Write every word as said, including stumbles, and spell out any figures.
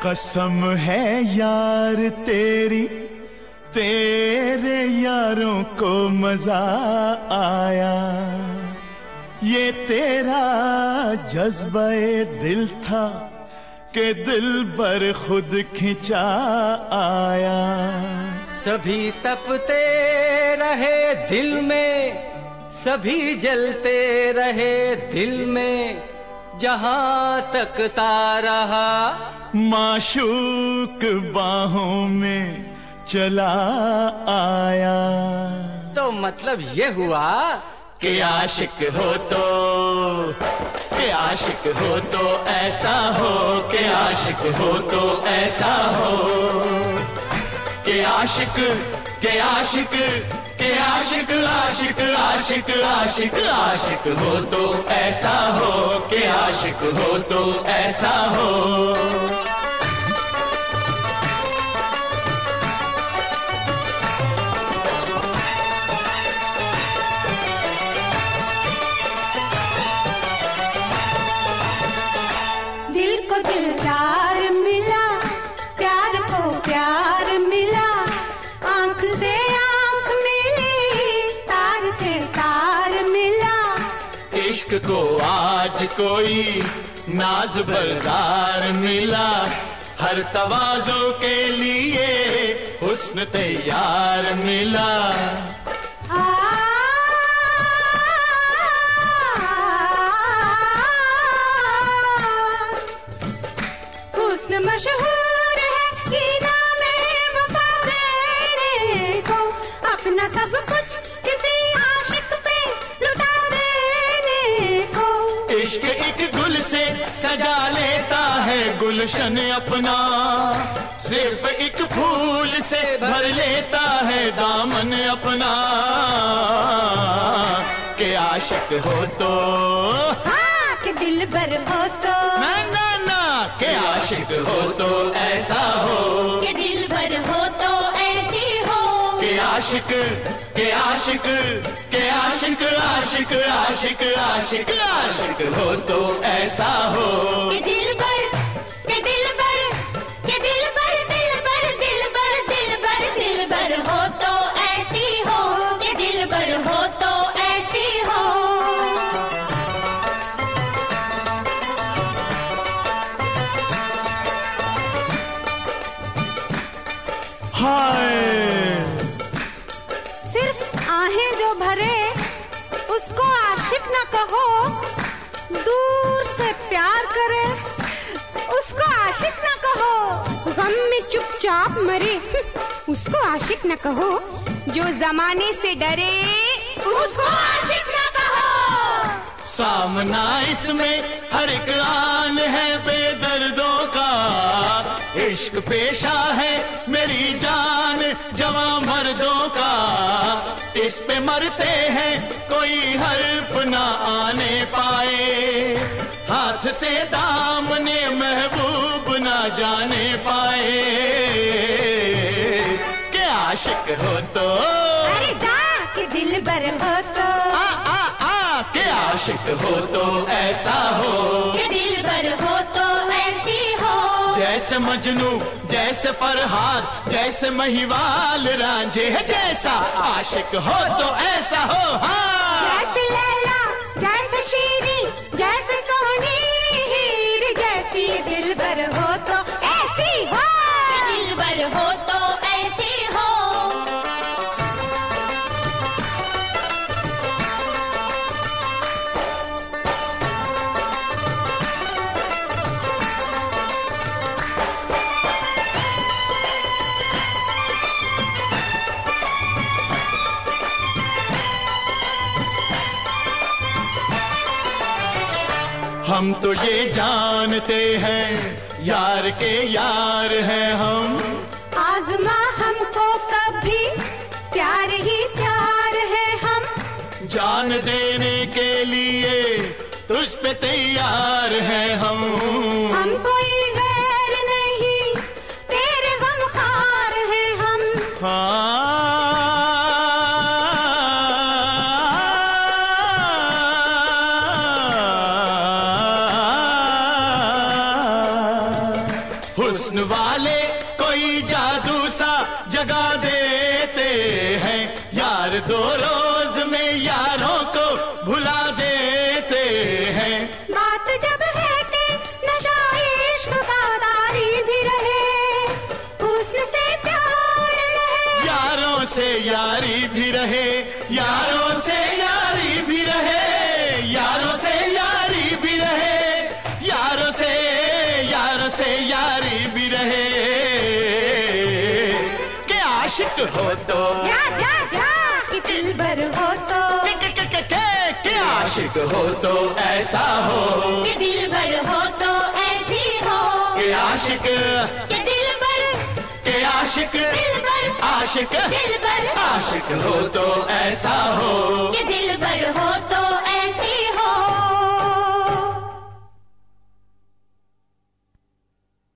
कसम है यार तेरी, तेरे यारों को मजा आया। ये तेरा जज्बे दिल था कि दिल पर खुद खिंचा आया। सभी तपते रहे दिल में, सभी जलते रहे दिल में, जहां तकता रहा माशूक बाहों में चला आया। तो मतलब ये हुआ कि आशिक हो तो, कि आशिक हो तो ऐसा हो, कि आशिक हो तो ऐसा हो, कि आशिक, कि आशिक, कि आशिक आशिक आशिक आशिक आशिक हो तो ऐसा हो, कि आशिक हो तो ऐसा हो। दिल को दिलदार मिला, प्यार को प्यार मिला, आंख से आंख मिली, तार से तार मिला। इश्क को आज कोई नाज बरदार मिला, हर तवाज़ो के लिए हुस्न तैयार मिला। हुस्न मशहूर है कि नाम है वफा देने को, अपना सब कुछ किसी आशिक पे लुटा देने को। इश्क एक गुल से सजा लेता है गुलशन अपना, सिर्फ एक फूल से भर लेता है दामन अपना। के आशिक हो तो, हाँ कि दिल भर हो तो, ना ना ना, के आशिक हो तो ऐसा हो, कि दिल भर हो तो ऐसी हो। के आशिक, के आशिक, के आशिक आशिक आशिक आशिक आशिक हो तो ऐसा हो, कि दिल भर, कि दिल भर, कि दिल भर, दिल भर, दिल भर, दिल भर, दिल भर हो तो ऐसी हो, कि दिल भर हो तो ऐसी हो। हाय सिर्फ आहें जो भरे उसको आशिक न कहो, दूर से प्यार करे उसको आशिक न कहो, गम में चुपचाप मरे उसको आशिक न कहो, जो जमाने से डरे उसको आशिक न कहो। सामना इसमें हर एक आन है बेदर्दों का, इश्क पेशा है मेरी जान जवां मर्दों का। इस पे मरते हैं कोई हर्फ ना आने पाए, हाथ से दामने महबूब ना जाने पाए। के आशिक हो तो, अरे जा कि दिल भर हो तो, आ आ आ के आशिक हो तो ऐसा हो, कि दिल भर हो तो ऐसी हो। जैसे मजनू जैसे फरहाद जैसे महिवाल रांझे है, जैसा आशिक हो तो ऐसा हो। हाँ जैसे लैला जैसे शीरी जैसे सोनी हीर, जैसी दिल भर हो तो ऐसी हो, दिल भर हो तो ऐसी हो। हम तो ये जानते हैं यार के यार हैं हम, आजमा हमको कभी प्यार ही प्यार है हम, जान देने के लिए तुझ पे तैयार हैं हम। हम कोई गैर नहीं तेरे गमखार हैं हम। हाँ हुस्न वाले कोई जादू सा जगा देते हैं, यार दो रोज में यारों को भुला देते हैं। बात जब है कि नशा इश्क का तारी भी रहे, हुस्न से प्यार रहे, यारों से यारी भी रहे, यारों से यारी भी रहे, यारों से यारी भी रहे, यारों से यारों से यारी भी रहे। के आशिक हो तो क्या क्या क्या कि दिलबर हो तो, के के के के के के आशिक हो तो ऐसा हो, कि दिलबर हो तो ऐसी हो, के आशिक कि दिलबर, के आशिक दिलबर, आशिक दिलबर, आशिक हो तो ऐसा हो।